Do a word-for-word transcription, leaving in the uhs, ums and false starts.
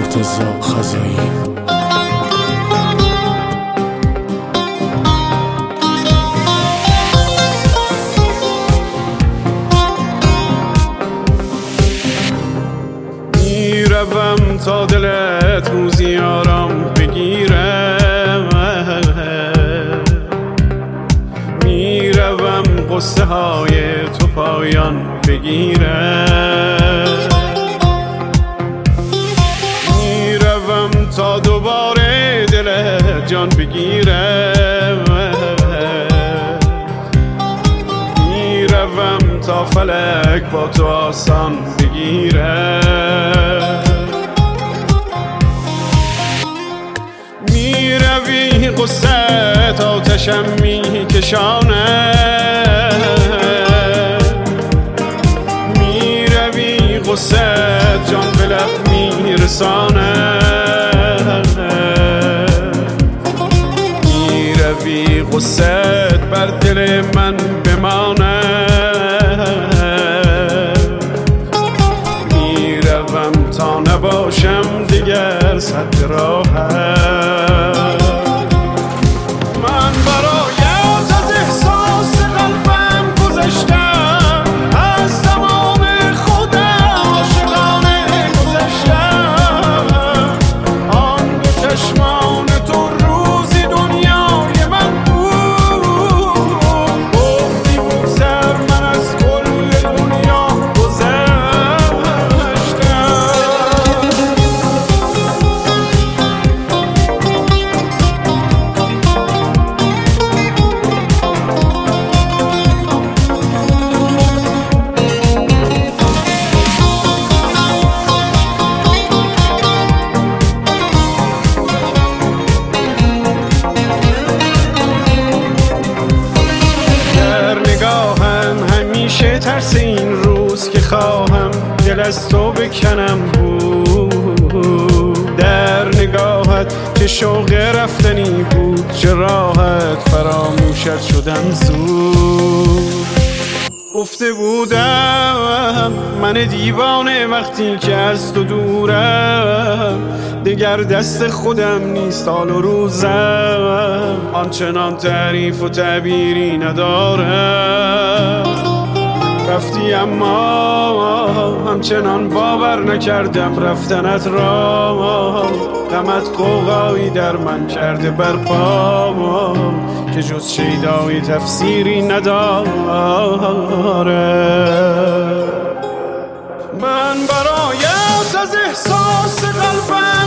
مرتضی خزایی. میروم تا دلت روزی آرام بگیره، میروم قصه های تو پایان بگیره، میروم تا دوباره دلت جان بگیره، میروم تا فلک با تو آسان بگیره، میروی قصت آتشم میکشانه، میروی قصت جان به لب میرسانه، میروی قصت بر دل من بمانه، میروم تا نباشم دیگر صد راحت. من برایت از احساس قلبم گذشتم، از تمام خودم عاشقانه گذشتم، آن دو چشمان تو روزی دنیای من بود، گفتی بود سر من از کل دنیا گذشتم. ترس این روز که خواهم دل از تو بکنم بود، در نگاهت چه شوق رفتنی بود، چه راحت فراموشت شدم زود. گفته بودم من دیوانه وقتی که از تو دورم، دگر دست خودم نیست حال و روزم، آنچنان تعریف و تعبیری ندارم. رفتی اما همچنان باور نکردم رفتنت را، غمت قوقایی در من کرده برپا که جز شیدایی تفسیری نداره. من برایت از احساس قلبم